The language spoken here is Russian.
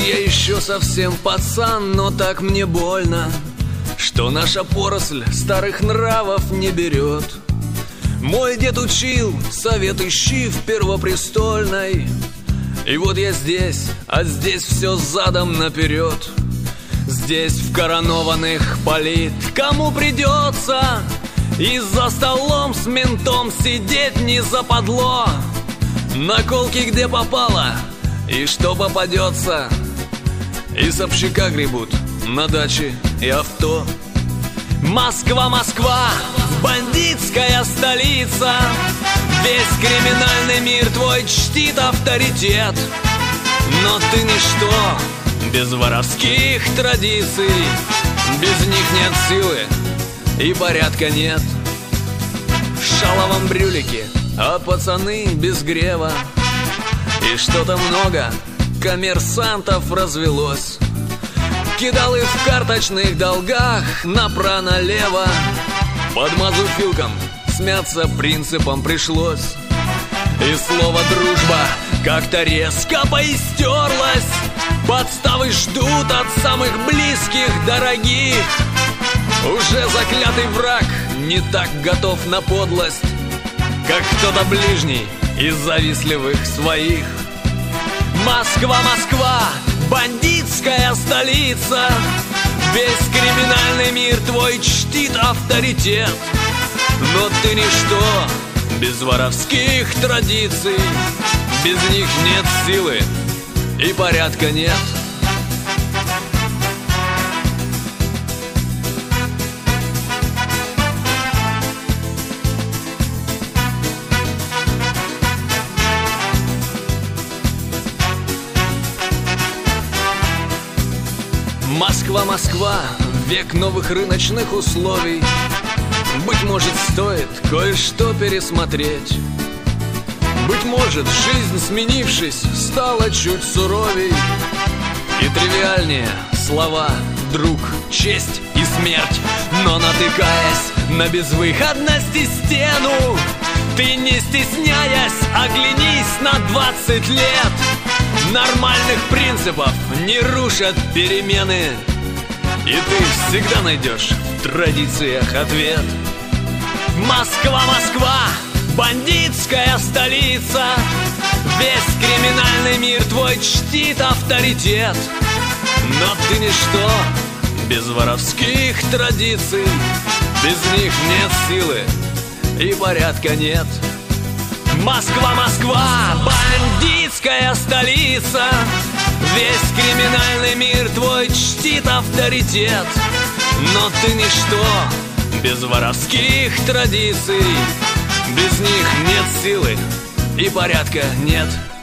я еще совсем пацан, но так мне больно, что наша поросль старых нравов не берет. Мой дед учил, совет ищи в Первопрестольной. И вот я здесь, а здесь все задом наперед. Здесь в коронованных палит кому придется, и за столом с ментом сидеть не западло. Наколки где попало и что попадется, и с общака гребут на даче и авто. Москва, Москва, бандитская столица. Весь криминальный мир твой чтит авторитет. Но ты ничто без воровских традиций. Без них нет силы и порядка нет. В шаловом брюлике, а пацаны без грева. И что-то много коммерсантов развелось. Кидалы в карточных долгах направо-налево. Под мазуфилком смяться принципом пришлось. И слово «дружба» как-то резко поистерлось. Подставы ждут от самых близких, дорогих. Уже заклятый враг не так готов на подлость, как кто-то ближний из завистливых своих. Москва, Москва, бандитская столица. Весь криминальный мир твой чтит авторитет. Но ты ничто без воровских традиций. Без них нет силы и порядка нет. Москва, Москва, век новых рыночных условий. Быть может, стоит кое-что пересмотреть. Быть может, жизнь, сменившись, стала чуть суровей. И тривиальнее слова «друг», «честь» и «смерть». Но натыкаясь на безвыходность и стену, ты, не стесняясь, оглянись на 20 лет. Нормальных принципов не рушат перемены, и ты всегда найдешь в традициях ответ. Москва, Москва, бандитская столица. Весь криминальный мир твой чтит авторитет. Но ты ничто без воровских традиций. Без них нет силы и порядка нет. Москва, Москва, бандитская столица. Весь криминальный мир твой чтит авторитет. Но ты ничто без воровских традиций. Без них нет силы и порядка нет.